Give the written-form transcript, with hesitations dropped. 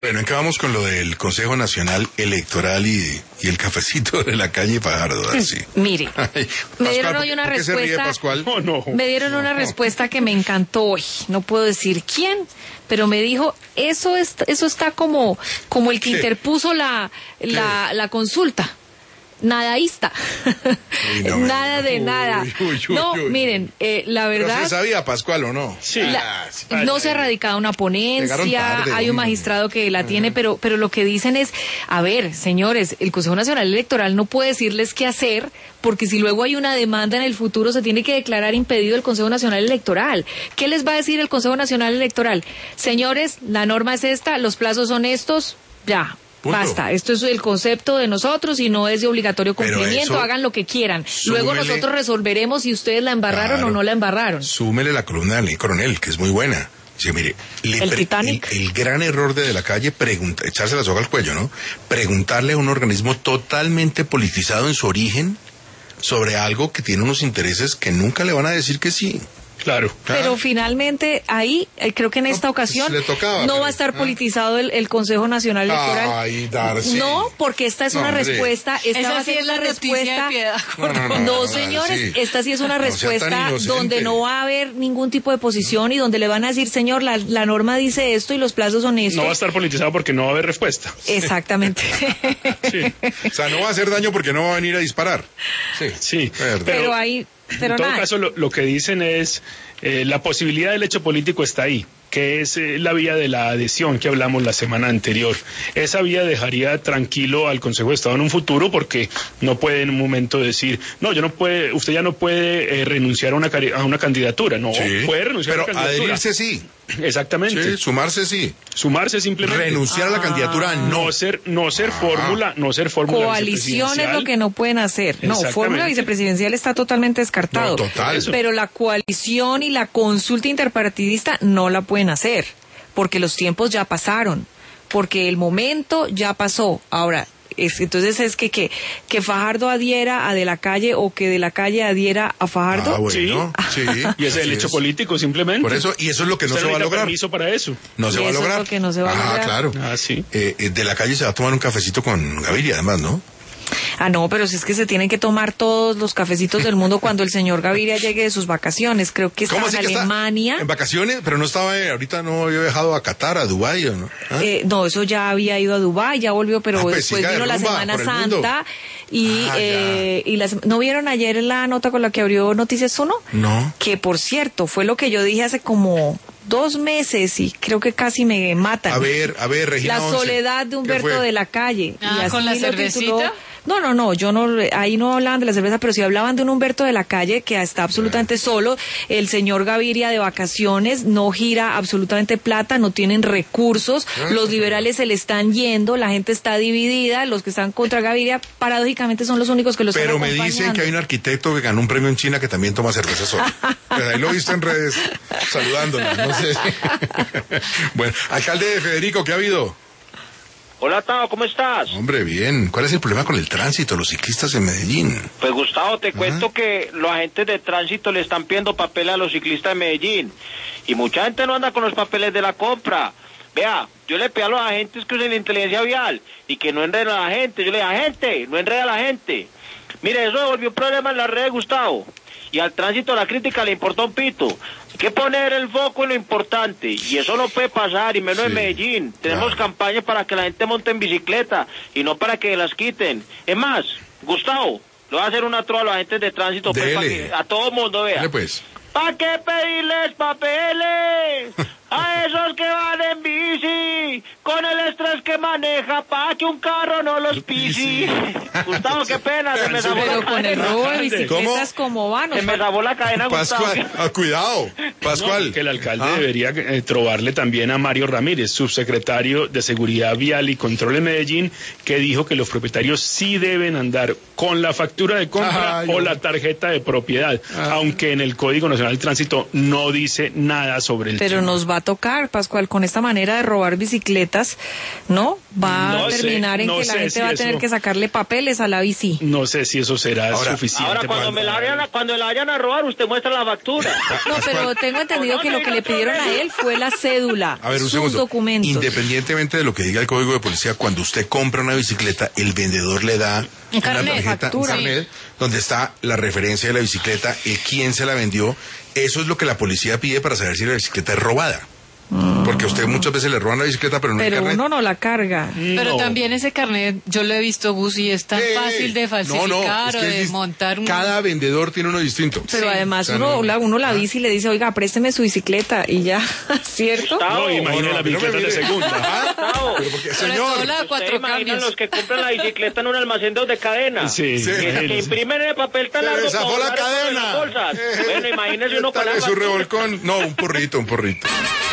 Bueno, ¿en qué vamos con lo del Consejo Nacional Electoral y el cafecito de la calle Fajardo? Así. Mire, Ay, me Pascual, dieron hoy una ¿por qué se ríe, respuesta. Pascual? Me dieron una respuesta que me encantó hoy. No puedo decir quién, pero me dijo, eso está como el que ¿Qué? interpuso la consulta. Nadaísta. Uy, no, nada de uy, nada. uy, No, miren, la ¿Pero verdad. se sabía, Pascual, o no? Sí. No se ha radicado una Llegaron ponencia, tarde, hay un hombre. magistrado que la tiene, pero lo que dicen es, a ver, señores, el Consejo Nacional Electoral no puede decirles qué hacer, porque si luego hay una demanda en el futuro se tiene que declarar impedido el Consejo Nacional Electoral. ¿Qué les va a decir el Consejo Nacional Electoral? Señores, la norma es esta, los plazos son estos, ya. Punto. Basta, esto es el concepto de nosotros y no es de obligatorio Pero cumplimiento, eso, hagan lo que quieran. Luego súmele- nosotros resolveremos si ustedes la embarraron Claro. o no la embarraron. Súmele la columna del coronel, que es muy buena. Dice, mire, El Titanic. el gran error de la calle, echarse la soga al cuello, ¿no? Preguntarle a un organismo totalmente politizado en su origen sobre algo que tiene unos intereses que nunca le van a decir que sí. Claro. Pero finalmente ahí, creo que en esta ocasión le tocaba, no pero- va a estar politizado el Consejo Nacional Electoral. Ay, Darcy. No, porque esta es No, una hombre. respuesta. Esta Esa va a sí ser es la una noticia respuesta. de Piedad. No, señores, sí. esta sí es una No sea tan respuesta inocente. donde no va a haber ningún tipo de posición y donde le van a decir, señor, la norma dice esto y los plazos son estos. No va a estar politizado porque no va a haber respuesta. Exactamente. Sí. O sea, no va a hacer daño porque no va a venir a disparar. Sí. Sí. Verdad. Pero ahí, pero en todo nada. caso, lo que dicen es la posibilidad del hecho político está ahí, que es la vía de la adhesión que hablamos la semana anterior. Esa vía dejaría tranquilo al Consejo de Estado en un futuro porque no puede en un momento decir, no, usted ya no puede renunciar a una candidatura, no, Sí. puede renunciar a Pero una candidatura. adherirse sí. Exactamente. Sí, sumarse sí. Sumarse simplemente. Renunciar a la candidatura no. No ser fórmula Coalición es lo que no pueden hacer. No, Exactamente. fórmula vicepresidencial está totalmente descartado. No, total. Pero la coalición y la consulta interpartidista no la pueden hacer, porque los tiempos ya pasaron, porque el momento ya pasó. Ahora, entonces es que Fajardo adhiera a De la Calle o que De la Calle adhiera a Fajardo. Ah, bueno. Sí. Y ese es el Así hecho es. político, simplemente. Por eso, y eso es lo que no Usted se va a necesita lograr. permiso para eso. No se Y va a eso es lograr. lo que no se va a lograr. Claro. Ah, sí. De la calle se va a tomar un cafecito con Gaviria, además, ¿no? Ah, no, pero si es que se tienen que tomar todos los cafecitos del mundo cuando el señor Gaviria llegue de sus vacaciones. Creo que estaba en así que está Alemania. en vacaciones? Pero no estaba, ahorita no había viajado a Qatar, a Dubái, ¿o no? ¿Ah? No, eso ya había ido a Dubái, ya volvió, pero Pues después siga de vino la rumba Semana por el mundo. Santa y, Ya. ¿no vieron ayer la nota con la que abrió Noticias 1? No. Que, por cierto, fue lo que yo dije hace como 2 meses y creo que casi me matan. A ver, Regina La 11. soledad de ¿Qué Humberto fue? de la Calle. Ah, Y así ¿con la lo cervecita? tituló. No, yo no, ahí no hablaban de la cerveza, pero sí hablaban de un Humberto de la Calle que está absolutamente solo, el señor Gaviria de vacaciones, no gira absolutamente plata, no tienen recursos, los liberales se le están yendo, la gente está dividida, los que están contra Gaviria, paradójicamente son los únicos que los Pero están me acompañando. dicen que hay un arquitecto que ganó un premio en China que también toma cerveza solo. Pues ahí lo he visto en redes, saludándonos, no sé. Bueno, alcalde Federico, ¿qué ha habido? Hola, Tao, ¿cómo estás? Hombre, bien. ¿Cuál es el problema con el tránsito, los ciclistas en Medellín? Pues Gustavo, te cuento que los agentes de tránsito le están pidiendo papeles a los ciclistas de Medellín y mucha gente no anda con los papeles de la compra. Vea, yo le pido a los agentes que usen la inteligencia vial y que no enreden a la gente. Yo le digo, agente, no enrede a la gente. Mire, eso volvió un problema en las redes, Gustavo. Y al tránsito la crítica le importa un pito. Hay que poner el foco en lo importante. Y eso no puede pasar, y menos Sí, en Medellín. Tenemos claro. campañas para que la gente monte en bicicleta y no para que las quiten. Es más, Gustavo, le voy a hacer una trova a los agentes de tránsito pues, Dele. para que a todo mundo vea. Dale, pues. ¿Para qué pedirles papeles a esos que van en bici? Con el estrés que maneja, pa' que un carro no los pisi. Gustavo, qué pena, se me zabó Pero la con el cadena. robo de bicicletas, ¿cómo van? Se me zabó la cadena, Gustavo. Pascual, cuidado. Pascual. No, que el alcalde Ah. debería trobarle también a Mario Ramírez, subsecretario de Seguridad Vial y Control en Medellín, que dijo que los propietarios sí deben andar con la factura de compra Ay, o hombre. la tarjeta de propiedad, aunque en el Código Nacional del Tránsito no dice nada sobre el Pero tema. nos va a tocar, Pascual, con esta manera de robar bicicletas, ¿no? Va a terminar en que la gente va a tener que sacarle papeles a la bici. No sé si eso será suficiente. Ahora, cuando la vayan a robar, usted muestra la factura. No, pero tengo entendido que lo que le pidieron a él fue la cédula, a ver, un sus segundo. documentos. Independientemente de lo que diga el Código de Policía, cuando usted compra una bicicleta, el vendedor le da una tarjeta, un carnet, donde está la referencia de la bicicleta, quién se la vendió. Eso es lo que la policía pide para saber si la bicicleta es robada. Porque a usted muchas veces le roban la bicicleta, pero no el carnet. Uno no la carga. Pero también ese carnet, yo lo he visto, Gus, y es tan fácil de falsificar o de montar un... Cada vendedor tiene uno distinto. Pero además uno la bici y le dice, oiga, présteme su bicicleta, y ya, ¿cierto? No, imagine la bicicleta de segunda. Señor, cuatro cambios. Los que compran la bicicleta en un almacén de cadena. Sí. Que imprimen el papel tan largo. Zafó la cadena. Bueno, imagínese uno con su revolcón. No, un porrito.